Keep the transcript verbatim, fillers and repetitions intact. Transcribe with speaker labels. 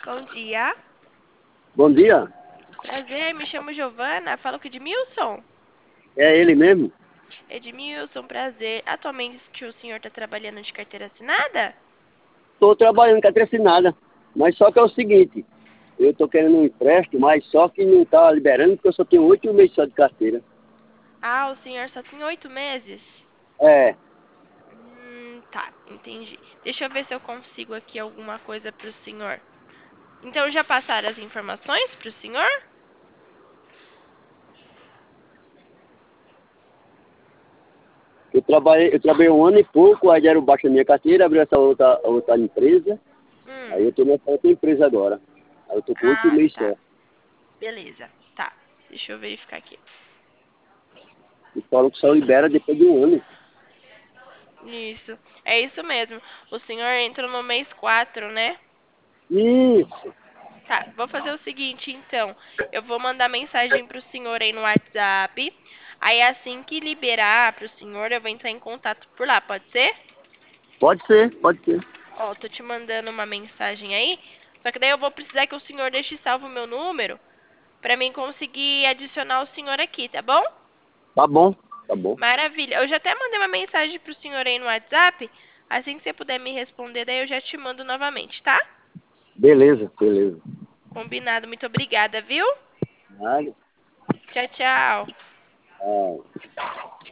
Speaker 1: Bom dia.
Speaker 2: Bom dia.
Speaker 1: Prazer, me chamo Giovana. Falo com Edmilson.
Speaker 2: É ele mesmo?
Speaker 1: Edmilson, prazer. Atualmente que o senhor está trabalhando de carteira assinada?
Speaker 2: Estou trabalhando com a assinada. Mas só que é o seguinte, eu estou querendo um empréstimo, mas só que não está liberando porque eu só tenho oito meses só de carteira.
Speaker 1: Ah, o senhor só tem oito meses?
Speaker 2: É,
Speaker 1: Hum, tá, entendi. Deixa eu ver se eu consigo aqui alguma coisa para o senhor. Então já passaram as informações para o senhor?
Speaker 2: eu trabalhei, eu trabalhei um ano e pouco, aí deram baixo a minha carteira, abriu essa outra, outra empresa, aí
Speaker 1: Hum.
Speaker 2: eu estou nessa outra empresa agora. Aí eu estou com oito
Speaker 1: Ah,
Speaker 2: meses
Speaker 1: tá.
Speaker 2: só.
Speaker 1: Beleza. Tá. Deixa eu verificar aqui.
Speaker 2: E falam que só libera depois de um ano.
Speaker 1: Isso. É isso mesmo. O senhor entrou no mês quatro, né?
Speaker 2: Isso.
Speaker 1: Tá, vou fazer o seguinte, então. Eu vou mandar mensagem pro senhor aí no WhatsApp. Aí assim que liberar pro senhor, eu vou entrar em contato por lá, pode ser?
Speaker 2: Pode ser, pode ser.
Speaker 1: Ó, tô te mandando uma mensagem aí. Só que daí eu vou precisar que o senhor deixe salvo o meu número pra mim conseguir adicionar o senhor aqui, tá bom?
Speaker 2: Tá bom, tá bom.
Speaker 1: Maravilha. Eu já até mandei uma mensagem pro senhor aí no WhatsApp. Assim que você puder me responder, daí eu já te mando novamente, tá?
Speaker 2: Beleza, beleza.
Speaker 1: Combinado. Muito obrigada, viu?
Speaker 2: Nada.
Speaker 1: Tchau, tchau.
Speaker 2: Ah.